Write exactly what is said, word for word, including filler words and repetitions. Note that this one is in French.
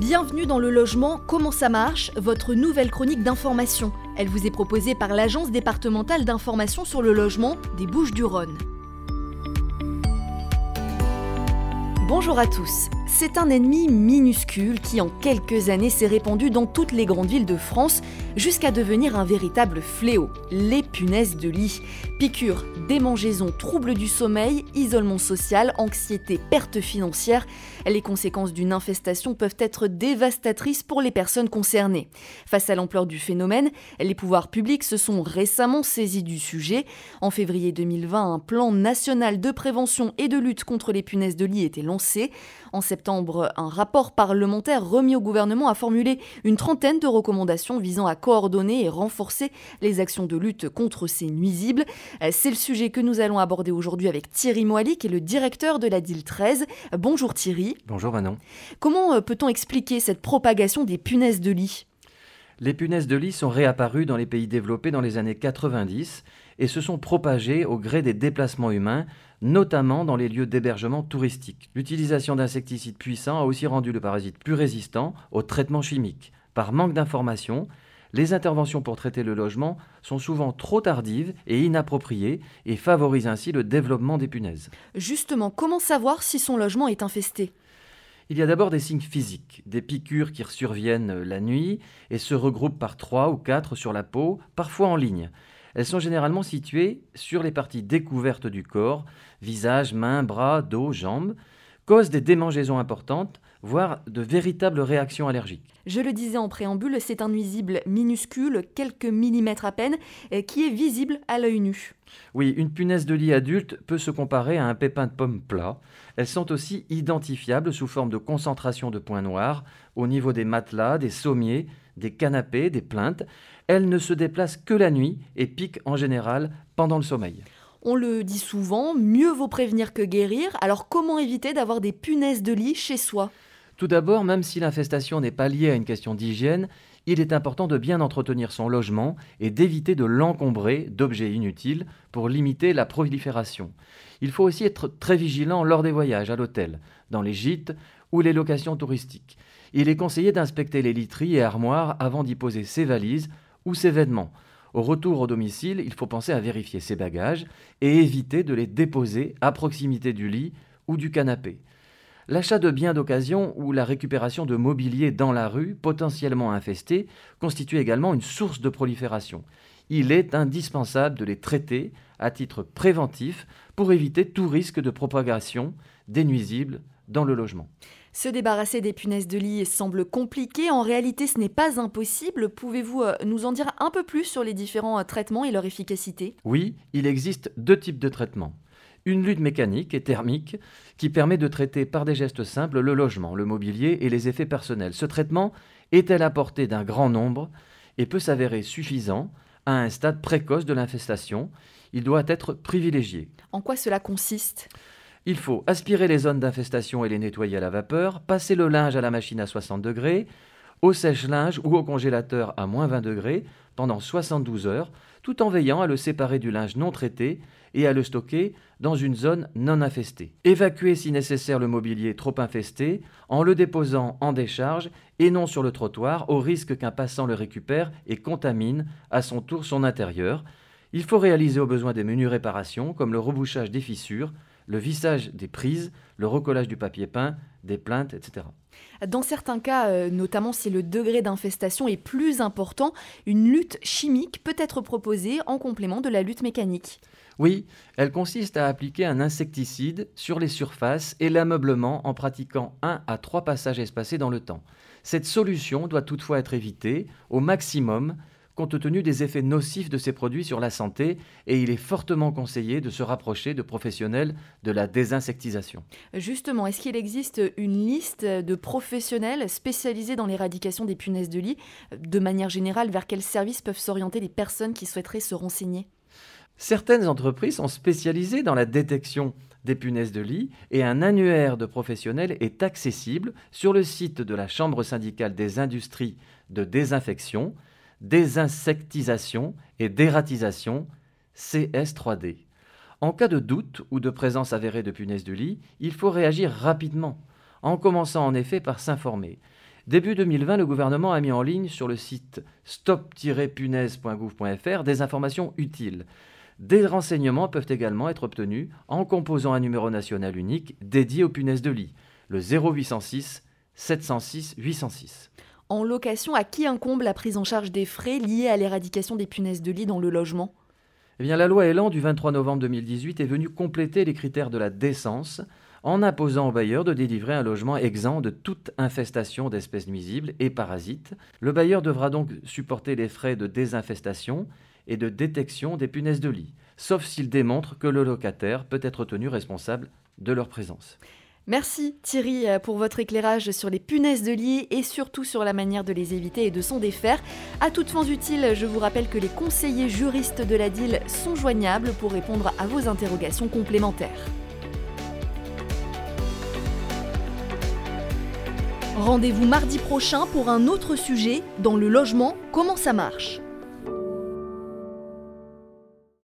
Bienvenue dans Le Logement, comment ça marche, votre nouvelle chronique d'information. Elle vous est proposée par l'Agence départementale d'information sur le logement des Bouches-du-Rhône. Bonjour à tous. C'est un ennemi minuscule qui en quelques années s'est répandu dans toutes les grandes villes de France jusqu'à devenir un véritable fléau, les punaises de lit. Piqûres, démangeaisons, troubles du sommeil, isolement social, anxiété, pertes financières. Les conséquences d'une infestation peuvent être dévastatrices pour les personnes concernées. Face à l'ampleur du phénomène, les pouvoirs publics se sont récemment saisis du sujet. En février deux mille vingt, un plan national de prévention et de lutte contre les punaises de lit était lancé. En septembre, un rapport parlementaire remis au gouvernement a formulé une trentaine de recommandations visant à coordonner et renforcer les actions de lutte contre ces nuisibles. C'est le sujet que nous allons aborder aujourd'hui avec Thierry Moali, qui est le directeur de la D I L treize. Bonjour Thierry. Bonjour Manon. Comment peut-on expliquer cette propagation des punaises de lit ? Les punaises de lit sont réapparues dans les pays développés dans les années quatre-vingt-dix et se sont propagées au gré des déplacements humains, notamment dans les lieux d'hébergement touristique. L'utilisation d'insecticides puissants a aussi rendu le parasite plus résistant aux traitements chimiques. Par manque d'informations, les interventions pour traiter le logement sont souvent trop tardives et inappropriées et favorisent ainsi le développement des punaises. Justement, comment savoir si son logement est infesté ? Il y a d'abord des signes physiques, des piqûres qui surviennent la nuit et se regroupent par trois ou quatre sur la peau, parfois en ligne. Elles sont généralement situées sur les parties découvertes du corps, visage, mains, bras, dos, jambes, causent des démangeaisons importantes, voire de véritables réactions allergiques. Je le disais en préambule, c'est un nuisible minuscule, quelques millimètres à peine, qui est visible à l'œil nu. Oui, une punaise de lit adulte peut se comparer à un pépin de pomme plat. Elles sont aussi identifiables sous forme de concentration de points noirs au niveau des matelas, des sommiers, des canapés, des plinthes. Elles ne se déplacent que la nuit et piquent en général pendant le sommeil. On le dit souvent, mieux vaut prévenir que guérir. Alors comment éviter d'avoir des punaises de lit chez soi ? Tout d'abord, même si l'infestation n'est pas liée à une question d'hygiène, il est important de bien entretenir son logement et d'éviter de l'encombrer d'objets inutiles pour limiter la prolifération. Il faut aussi être très vigilant lors des voyages à l'hôtel, dans les gîtes ou les locations touristiques. Il est conseillé d'inspecter les literies et armoires avant d'y poser ses valises ou ses vêtements. Au retour au domicile, il faut penser à vérifier ses bagages et éviter de les déposer à proximité du lit ou du canapé. L'achat de biens d'occasion ou la récupération de mobilier dans la rue, potentiellement infesté, constitue également une source de prolifération. Il est indispensable de les traiter à titre préventif pour éviter tout risque de propagation des nuisibles dans le logement. Se débarrasser des punaises de lit semble compliqué. En réalité, ce n'est pas impossible. Pouvez-vous nous en dire un peu plus sur les différents traitements et leur efficacité ? Oui, il existe deux types de traitements. Une lutte mécanique et thermique qui permet de traiter par des gestes simples le logement, le mobilier et les effets personnels. Ce traitement est à la portée d'un grand nombre et peut s'avérer suffisant à un stade précoce de l'infestation. Il doit être privilégié. En quoi cela consiste ? Il faut aspirer les zones d'infestation et les nettoyer à la vapeur, passer le linge à la machine à soixante degrés, au sèche-linge ou au congélateur à moins vingt degrés pendant soixante-douze heures, tout en veillant à le séparer du linge non traité et à le stocker dans une zone non infestée. Évacuer si nécessaire le mobilier trop infesté en le déposant en décharge et non sur le trottoir au risque qu'un passant le récupère et contamine à son tour son intérieur. Il faut réaliser au besoin des menues réparations comme le rebouchage des fissures, le vissage des prises, le recollage du papier peint, des plinthes, et cetera. Dans certains cas, euh, notamment si le degré d'infestation est plus important, une lutte chimique peut être proposée en complément de la lutte mécanique. Oui, elle consiste à appliquer un insecticide sur les surfaces et l'ameublement en pratiquant un à trois passages espacés dans le temps. Cette solution doit toutefois être évitée au maximum compte tenu des effets nocifs de ces produits sur la santé, et il est fortement conseillé de se rapprocher de professionnels de la désinsectisation. Justement, est-ce qu'il existe une liste de professionnels spécialisés dans l'éradication des punaises de lit ? De manière générale, vers quels services peuvent s'orienter les personnes qui souhaiteraient se renseigner ? Certaines entreprises sont spécialisées dans la détection des punaises de lit et un annuaire de professionnels est accessible sur le site de la Chambre syndicale des industries de désinfection, désinsectisation et dératisation, C S trois D. En cas de doute ou de présence avérée de punaises de lit, il faut réagir rapidement, en commençant en effet par s'informer. Début deux mille vingt, le gouvernement a mis en ligne sur le site stop tiret punaise point gouv point f r des informations utiles. Des renseignements peuvent également être obtenus en composant un numéro national unique dédié aux punaises de lit, le zéro huit cent six sept cent six huit cent six. En location, à qui incombe la prise en charge des frais liés à l'éradication des punaises de lit dans le logement ? Eh bien, la loi Elan du vingt-trois novembre deux mille dix-huit est venue compléter les critères de la décence en imposant aux bailleurs de délivrer un logement exempt de toute infestation d'espèces nuisibles et parasites. Le bailleur devra donc supporter les frais de désinfestation et de détection des punaises de lit, sauf s'il démontre que le locataire peut être tenu responsable de leur présence. Merci Thierry pour votre éclairage sur les punaises de lit et surtout sur la manière de les éviter et de s'en défaire. À toutes fins utiles, je vous rappelle que les conseillers juristes de la D I L sont joignables pour répondre à vos interrogations complémentaires. Rendez-vous mardi prochain pour un autre sujet dans le logement, comment ça marche ?